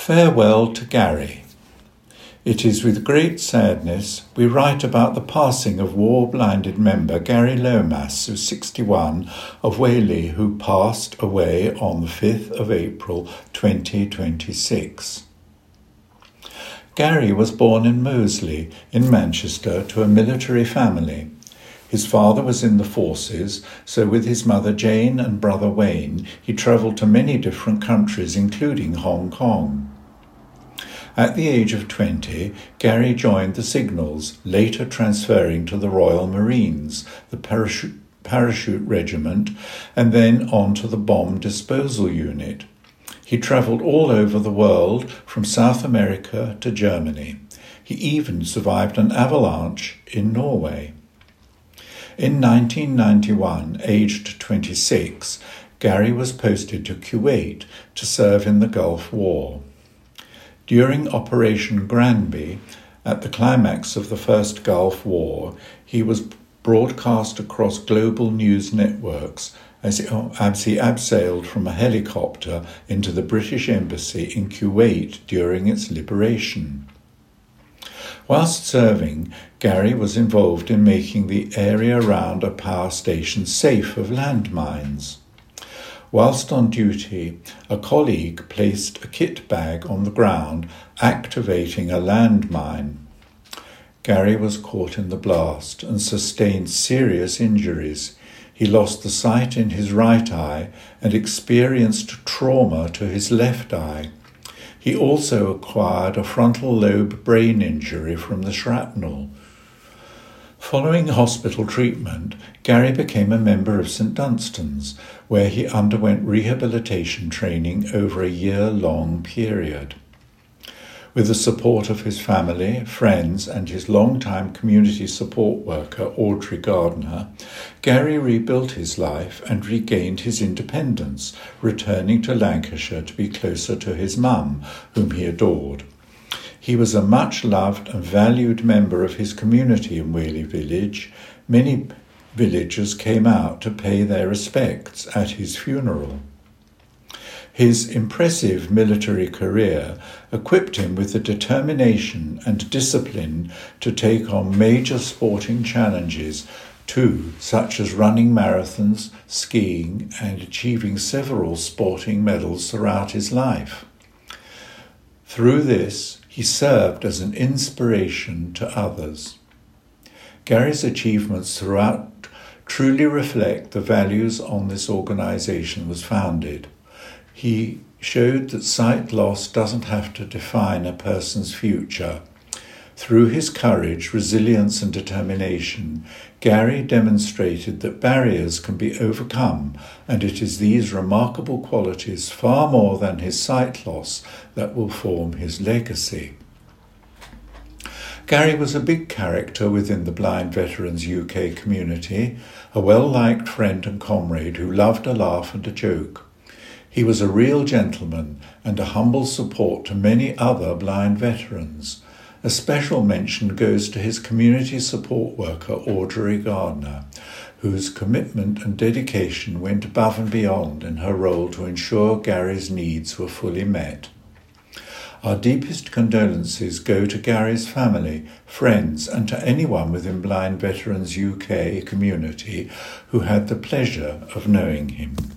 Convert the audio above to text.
Farewell to Gary. It is with great sadness we write about the passing of war-blinded member Gary Lomas, who's 61, of Whaley, who passed away on the 5th of April 2026. Gary was born in Moseley in Manchester to a military family. His father was in the forces, so with his mother Jane and brother Wayne, he travelled to many different countries, including Hong Kong. At the age of 20, Gary joined the Signals, later transferring to the Royal Marines, the Parachute Regiment, and then on to the Bomb Disposal Unit. He travelled all over the world, from South America to Germany. He even survived an avalanche in Norway. In 1991, aged 26, Gary was posted to Kuwait to serve in the Gulf War. During Operation Granby, at the climax of the First Gulf War, he was broadcast across global news networks as he abseiled from a helicopter into the British Embassy in Kuwait during its liberation. Whilst serving, Gary was involved in making the area around a power station safe of landmines. Whilst on duty, a colleague placed a kit bag on the ground, activating a landmine. Gary was caught in the blast and sustained serious injuries. He lost the sight in his right eye and experienced trauma to his left eye. He also acquired a frontal lobe brain injury from the shrapnel. Following hospital treatment, Gary became a member of St Dunstan's, where he underwent rehabilitation training over a year-long period. With the support of his family, friends, and his long-time community support worker, Audrey Gardner, Gary rebuilt his life and regained his independence, returning to Lancashire to be closer to his mum, whom he adored. He was a much-loved and valued member of his community in Whaley Village. Many villagers came out to pay their respects at his funeral. His impressive military career equipped him with the determination and discipline to take on major sporting challenges too, such as running marathons, skiing, and achieving several sporting medals throughout his life. Through this, he served as an inspiration to others. Gary's achievements throughout truly reflect the values on this organisation was founded. He showed that sight loss doesn't have to define a person's future. Through his courage, resilience and determination, Gary demonstrated that barriers can be overcome, and it is these remarkable qualities, far more than his sight loss, that will form his legacy. Gary was a big character within the Blind Veterans UK community, a well-liked friend and comrade who loved a laugh and a joke. He was a real gentleman and a humble support to many other blind veterans. A special mention goes to his community support worker, Audrey Gardner, whose commitment and dedication went above and beyond in her role to ensure Gary's needs were fully met. Our deepest condolences go to Gary's family, friends, and to anyone within Blind Veterans UK community who had the pleasure of knowing him.